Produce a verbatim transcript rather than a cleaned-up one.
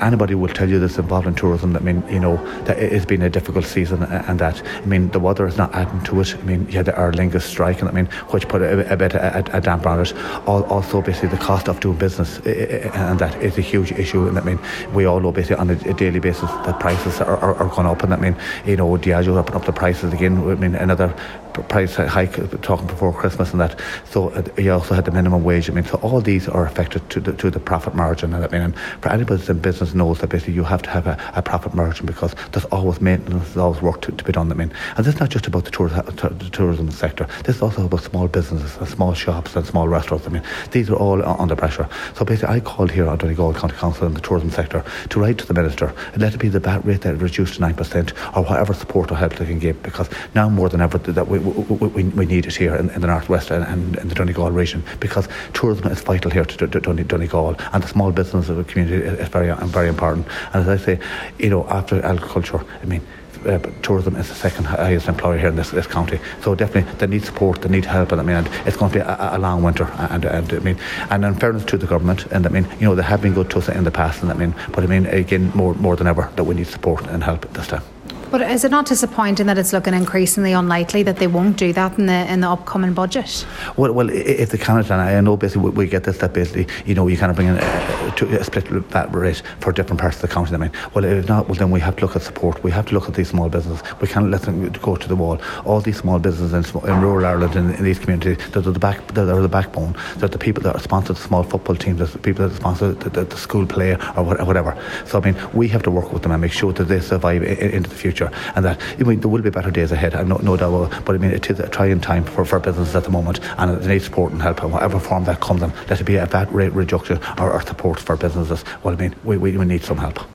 anybody will tell you this involved in tourism, that, I mean, you know, that it's been a difficult season, and that, I mean, the weather is not adding to it. I mean, you had the Aer Lingus strike, and I mean, which put a, a bit a, a damper on it. Also, basically, the cost of doing business, and that is a huge issue. And I mean, we all know basically on a daily basis that prices are, are, are going up, and I mean, you know, Diageo opened up the prices again. I mean, another price hike talking before Christmas and that. So uh, you also had the minimum wage. I mean, so all these are affected to the to the profit margin. And I mean, and for anybody that's in business knows that basically you have to have a, a profit margin, because there's always maintenance, there's always work to, to be done. I mean, and this is not just about the, tour, the tourism sector. This is also about small businesses and small shops and small restaurants. I mean, these are all under pressure. So basically, I called here on Donegal County Council and the tourism sector to write to the Minister and let it be the V A T rate that reduced to nine percent, or whatever support or help they can give, because now more than ever that we we, we, we need it here in, in the northwest and, and in the Donegal region, because tourism is vital here to, to, to Donegal, and the small business of the community is very very important. And as I say, you know, after agriculture, I mean, Uh, tourism is the second highest employer here in this, this county, so definitely they need support, they need help, and I mean, and it's going to be a, a long winter, and, and I mean, and in fairness to the government, and I mean, you know, they have been good to us in the past, and I mean, but I mean, again, more more than ever, that we need support and help this time. But is it not disappointing that it's looking increasingly unlikely that they won't do that in the in the upcoming budget? Well, well, if they cannot, and I know basically we, we get this, that basically, you know, you kind of bring in a, to a split that rate for different parts of the county. I mean, well, if not, well, then we have to look at support. We have to look at these small businesses. We can't let them go to the wall. All these small businesses in, in rural Ireland, in, in these communities, they're the back, they're the backbone. They're the people that are sponsor the small football teams, they're the people that sponsor the, the, the school play or whatever. So I mean, we have to work with them and make sure that they survive in, into the future, and that, I mean, there will be better days ahead, I've no, no doubt. But I mean, it is a trying time for, for businesses at the moment, and they need support and help in whatever form that comes in. Let it be a V A T rate reduction or, or support for businesses. Well, I mean, we, we, we need some help.